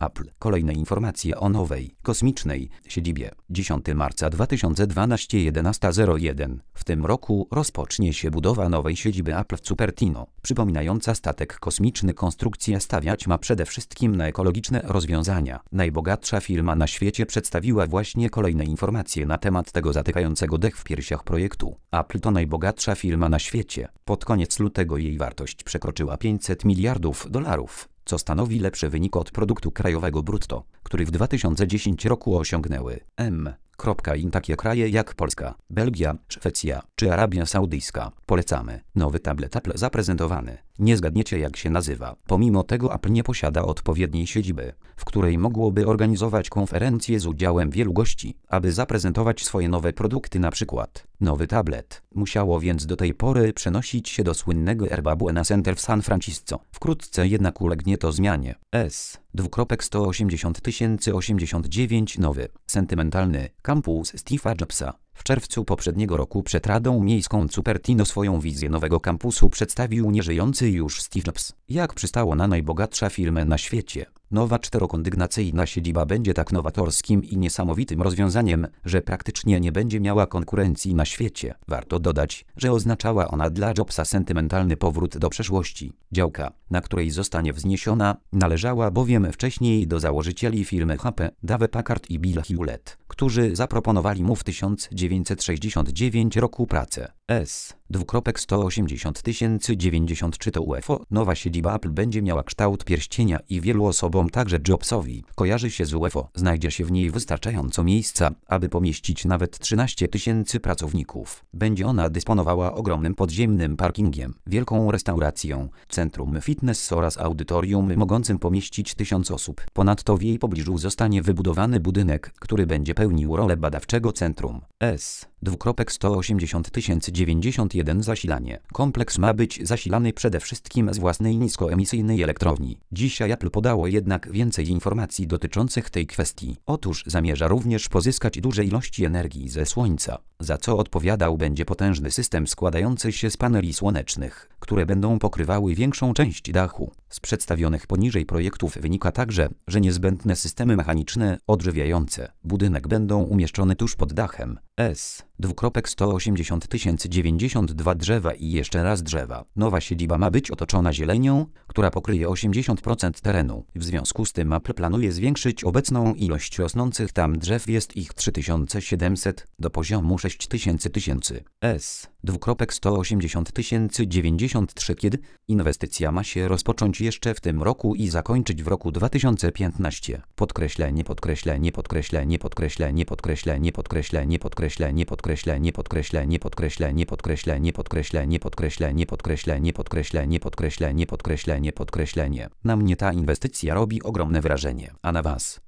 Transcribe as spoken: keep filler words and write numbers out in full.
Apple. Kolejne informacje o nowej, kosmicznej siedzibie. dziesiątego marca dwa tysiące dwunastego jedenasta zero jeden. W tym roku rozpocznie się budowa nowej siedziby Apple w Cupertino. Przypominająca statek kosmiczny konstrukcja stawiać ma przede wszystkim na ekologiczne rozwiązania. Najbogatsza firma na świecie przedstawiła właśnie kolejne informacje na temat tego zatykającego dech w piersiach projektu. Apple to najbogatsza firma na świecie. Pod koniec lutego jej wartość przekroczyła pięćset miliardów dolarów, co stanowi lepszy wynik od produktu krajowego brutto, który w dwa tysiące dziesiątym roku osiągnęły M. In takie kraje jak Polska, Belgia, Szwecja czy Arabia Saudyjska. Polecamy. Nowy tablet Apple zaprezentowany. Nie zgadniecie, jak się nazywa. Pomimo tego Apple nie posiada odpowiedniej siedziby, w której mogłoby organizować konferencje z udziałem wielu gości, aby zaprezentować swoje nowe produkty, na przykład nowy tablet. Musiało więc do tej pory przenosić się do słynnego Herba Buena Center w San Francisco. Wkrótce jednak ulegnie to zmianie. S. sto osiemdziesiąt tysięcy osiemdziesiąt dziewięć nowy, sentymentalny kampus Steve'a Jobsa. W czerwcu poprzedniego roku przed Radą Miejską Cupertino swoją wizję nowego kampusu przedstawił nieżyjący już Steve Jobs. Jak przystało na najbogatsza firmę na świecie, nowa czterokondygnacyjna siedziba będzie tak nowatorskim i niesamowitym rozwiązaniem, że praktycznie nie będzie miała konkurencji na świecie. Warto dodać, że oznaczała ona dla Jobsa sentymentalny powrót do przeszłości. Działka, na której zostanie wzniesiona, należała bowiem wcześniej do założycieli firmy H P, Dave Packard i Bill Hewlett, którzy zaproponowali mu w tysiąc dziewięćset sześćdziesiątym dziewiątym roku pracę. S. sto osiemdziesiąt tysięcy dziewięćdziesiąt trzy to U F O. Nowa siedziba Apple będzie miała kształt pierścienia i wielu osobom, także Jobsowi, kojarzy się z U F O. Znajdzie się w niej wystarczająco miejsca, aby pomieścić nawet trzynaście tysięcy pracowników. Będzie ona dysponowała ogromnym podziemnym parkingiem, wielką restauracją, centrum fitness oraz audytorium mogącym pomieścić tysiąc osób. Ponadto w jej pobliżu zostanie wybudowany budynek, który będzie pełnił rolę badawczego centrum. S. sto osiemdziesiąt tysięcy dziewięćdziesiąt jeden zasilanie. Kompleks ma być zasilany przede wszystkim z własnej niskoemisyjnej elektrowni. Dzisiaj Apple podało jednak więcej informacji dotyczących tej kwestii. Otóż zamierza również pozyskać duże ilości energii ze słońca, za co odpowiadał będzie potężny system składający się z paneli słonecznych, które będą pokrywały większą część dachu. Z przedstawionych poniżej projektów wynika także, że niezbędne systemy mechaniczne odżywiające budynek będą umieszczone tuż pod dachem. S. sto osiemdziesiąt tysięcy dziewięćdziesiąt dwa drzewa i jeszcze raz drzewa. Nowa siedziba ma być otoczona zielenią, która pokryje osiemdziesiąt procent terenu. W związku z tym Apple planuje zwiększyć obecną ilość rosnących tam drzew, jest ich trzy tysiące siedemset, do poziomu sześć tysięcy tysięcy. S. sto osiemdziesiąt tysięcy dziewięćdziesiąt trzy kiedy inwestycja ma się rozpocząć jeszcze w tym roku i zakończyć w roku dwa tysiące piętnastym. Podkreślenie, podkreślenie, podkreślenie, podkreślenie, podkreślenie, podkreślenie, podkreślenie, podkreślenie, podkreślenie, podkreślenie, podkreślenie, podkreślenie, podkreślenie, podkreślenie, podkreślenie, podkreślenie, podkreślenie, podkreślenie. Na mnie ta inwestycja robi ogromne wrażenie, a na was?